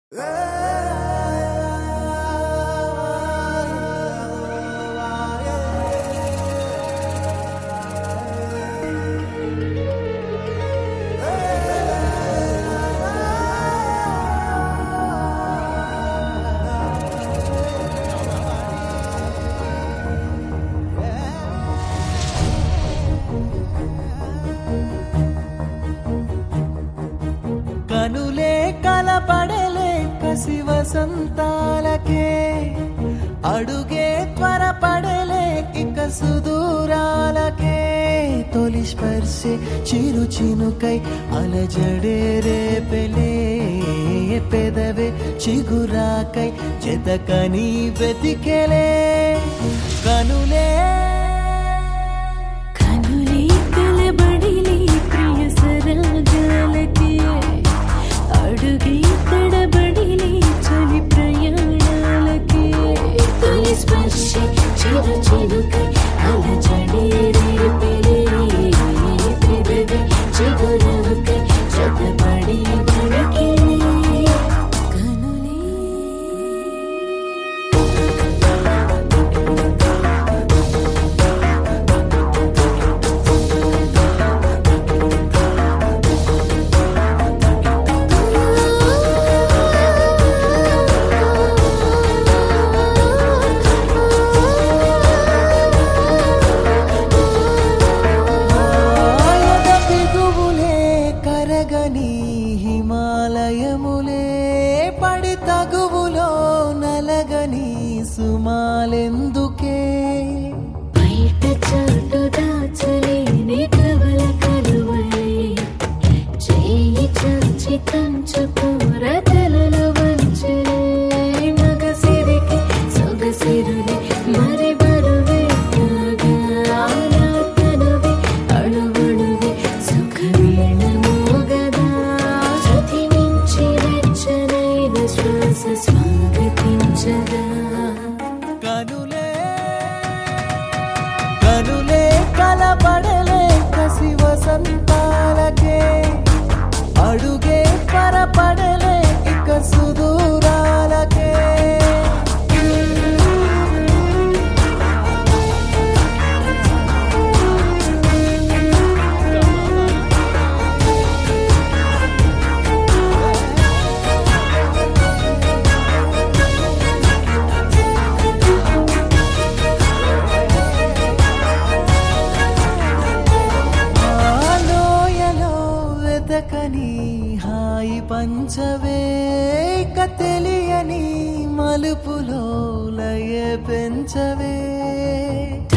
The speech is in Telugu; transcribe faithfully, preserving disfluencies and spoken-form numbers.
కనులే కలపడలే కసి వసంతాలకే అడుగే త్వరపడలే ఇక సుదూరాలకే తొలి స్పర్శే చిరు చినుకై అలజడే రేపెలే పెదవే చిగురాకై చెతకని వెతికెలే కనులే కనులే కలబడిలే ప్రియ సరాగాలకే అడుగే తడబడిలే చలి ప్రయాణాలకే తొలి స్పర్శే చిరు చినుకై అలజడే రేపెలే పెదవే చిగురాకై చెతపడి వణికెలే కనులే కరగని హిమాలయములే పడి తగువులో నలగని సుమాలెందుకే బయట చాటు దాచలేని కవల కలువలే చేయి చాచి కంచు కూర తలలో వంచలే మగసిరికి సొగసిరులే మరి బరువే కాగా నా తనువే అణువణువే సుఖవీణ మోగదా శృతి మించి వెచ్చనైన శ్వాస స్వాగతించదా కనులే కనులే కలపడలే కసి వసంతాలకే అడుగే పరపడలే ఇక సుదూరాలకే ఆలోయలో వెతకని హాయి పంచవే ఇక తెలియని మలుపులో లయ పెంచవే